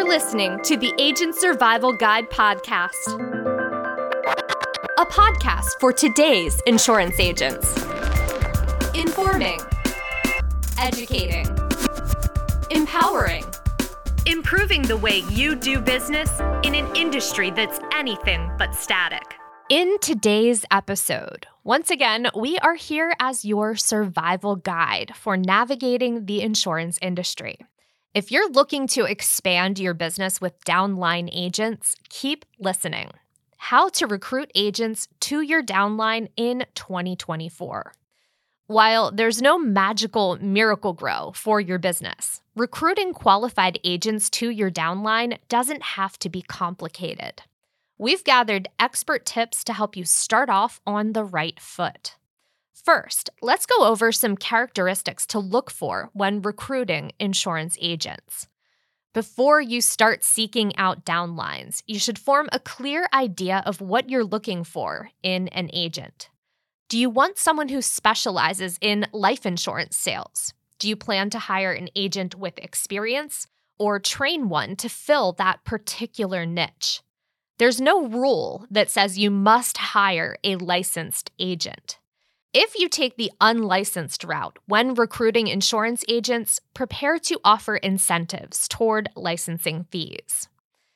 listening to the Agent Survival Guide podcast, a podcast for today's insurance agents. Informing, educating, empowering, improving the way you do business in an industry that's anything but static. In today's episode, once again, we are here as your survival guide for navigating the insurance industry. If you're looking to expand your business with downline agents, keep listening. How to recruit agents to your downline in 2024. While there's no magical miracle grow for your business, recruiting qualified agents to your downline doesn't have to be complicated. We've gathered expert tips to help you start off on the right foot. First, let's go over some characteristics to look for when recruiting insurance agents. Before you start seeking out downlines, you should form a clear idea of what you're looking for in an agent. Do you want someone who specializes in life insurance sales? Do you plan to hire an agent with experience or train one to fill that particular niche? There's no rule that says you must hire a licensed agent. If you take the unlicensed route when recruiting insurance agents, prepare to offer incentives toward licensing fees.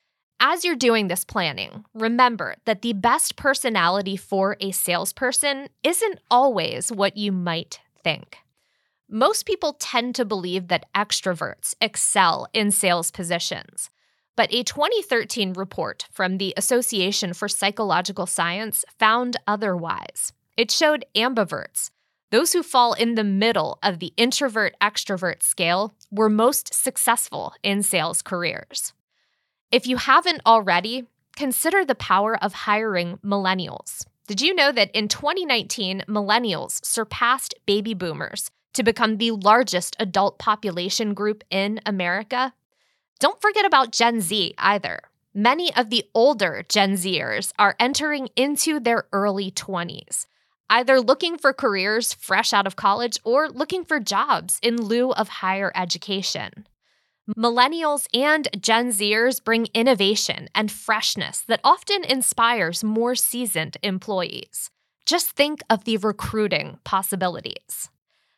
As you're doing this planning, remember that the best personality for a salesperson isn't always what you might think. Most people tend to believe that extroverts excel in sales positions, but a 2013 report from the Association for Psychological Science found otherwise. It showed ambiverts, those who fall in the middle of the introvert-extrovert scale, were most successful in sales careers. If you haven't already, consider the power of hiring millennials. Did you know that in 2019, millennials surpassed baby boomers to become the largest adult population group in America? Don't forget about Gen Z either. Many of the older Gen Zers are entering into their early 20s. Either looking for careers fresh out of college or looking for jobs in lieu of higher education. Millennials and Gen Zers bring innovation and freshness that often inspires more seasoned employees. Just think of the recruiting possibilities.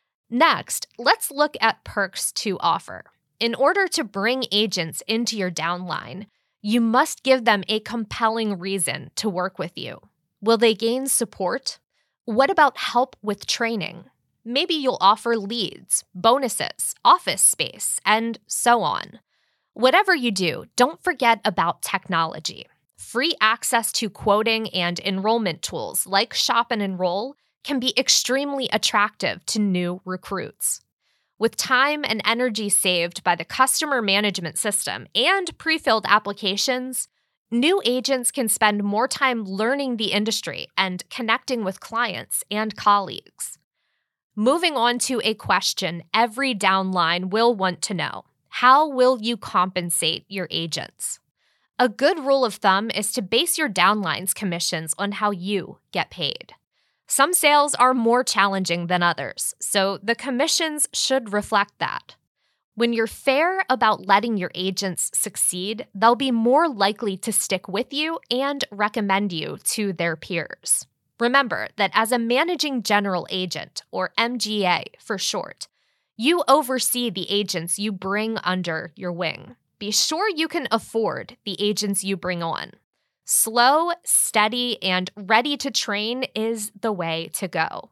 Next, let's look at perks to offer. In order to bring agents into your downline, you must give them a compelling reason to work with you. Will they gain support? What about help with training? Maybe you'll offer leads, bonuses, office space, and so on. Whatever you do, don't forget about technology. Free access to quoting and enrollment tools like Shop and Enroll can be extremely attractive to new recruits. With time and energy saved by the customer management system and pre-filled applications, new agents can spend more time learning the industry and connecting with clients and colleagues. Moving on to a question every downline will want to know. How will you compensate your agents? A good rule of thumb is to base your downline's commissions on how you get paid. Some sales are more challenging than others, so the commissions should reflect that. When you're fair about letting your agents succeed, they'll be more likely to stick with you and recommend you to their peers. Remember that as a managing general agent, or MGA for short, you oversee the agents you bring under your wing. Be sure you can afford the agents you bring on. Slow, steady, and ready to train is the way to go.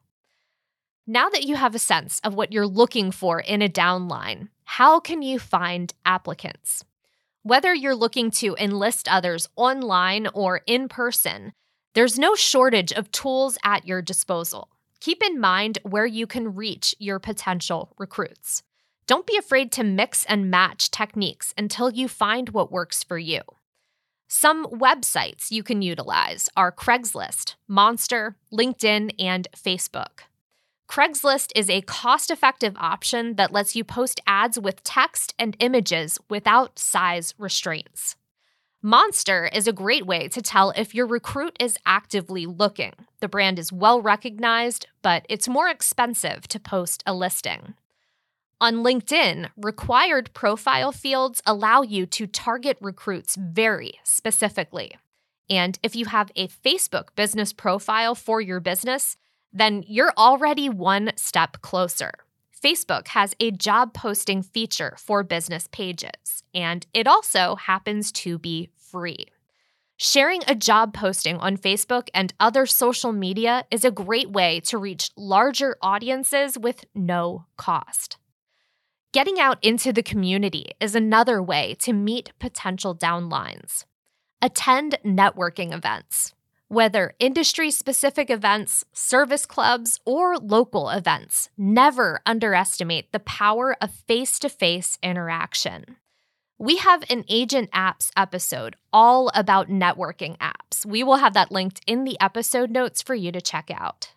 Now that you have a sense of what you're looking for in a downline, how can you find applicants? Whether you're looking to enlist others online or in person, there's no shortage of tools at your disposal. Keep in mind where you can reach your potential recruits. Don't be afraid to mix and match techniques until you find what works for you. Some websites you can utilize are Craigslist, Monster, LinkedIn, and Facebook. Craigslist is a cost-effective option that lets you post ads with text and images without size restraints. Monster is a great way to tell if your recruit is actively looking. The brand is well recognized, but it's more expensive to post a listing. On LinkedIn, required profile fields allow you to target recruits very specifically. And if you have a Facebook business profile for your business, then you're already one step closer. Facebook has a job posting feature for business pages, and it also happens to be free. Sharing a job posting on Facebook and other social media is a great way to reach larger audiences with no cost. Getting out into the community is another way to meet potential downlines. Attend networking events. Whether industry-specific events, service clubs, or local events, never underestimate the power of face-to-face interaction. We have an Agent Apps episode all about networking apps. We will have that linked in the episode notes for you to check out.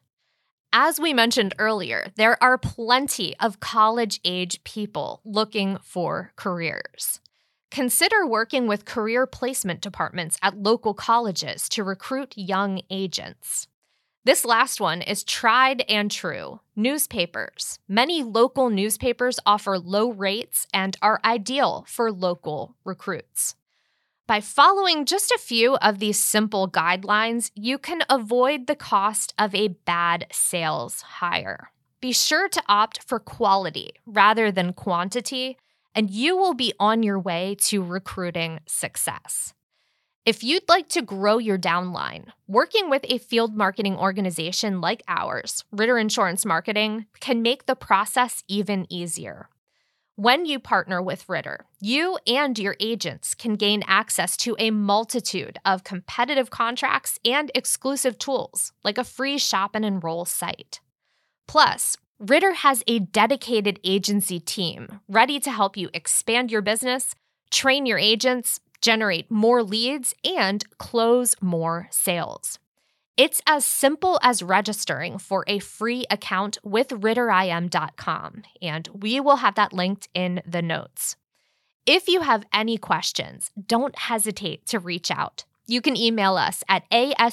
As we mentioned earlier, there are plenty of college-age people looking for careers. Consider working with career placement departments at local colleges to recruit young agents. This last one is tried and true. Newspapers. Many local newspapers offer low rates and are ideal for local recruits. By following just a few of these simple guidelines, you can avoid the cost of a bad sales hire. Be sure to opt for quality rather than quantity, and you will be on your way to recruiting success. If you'd like to grow your downline, working with a field marketing organization like ours, Ritter Insurance Marketing, can make the process even easier. When you partner with Ritter, you and your agents can gain access to a multitude of competitive contracts and exclusive tools, like a free shop and enroll site. Plus, Ritter has a dedicated agency team ready to help you expand your business, train your agents, generate more leads, and close more sales. It's as simple as registering for a free account with RitterIM.com, and we will have that linked in the notes. If you have any questions, don't hesitate to reach out. You can email us at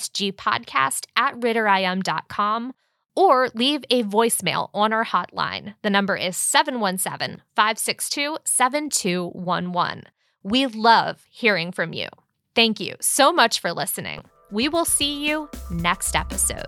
asgpodcast@RitterIM.com or leave a voicemail on our hotline. The number is 717-562-7211. We love hearing from you. Thank you so much for listening. We will see you next episode.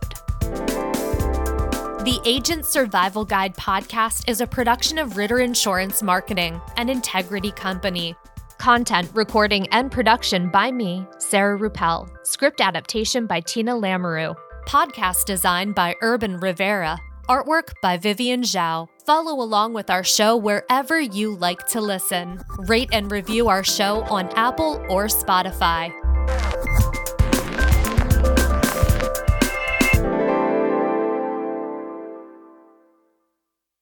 The Agent Survival Guide podcast is a production of Ritter Insurance Marketing, an integrity company. Content, recording, and production by me, Sarah Ruppel. Script adaptation by Tina Lamoureux. Podcast design by Urban Rivera. Artwork by Vivian Zhao. Follow along with our show wherever you like to listen. Rate and review our show on Apple or Spotify.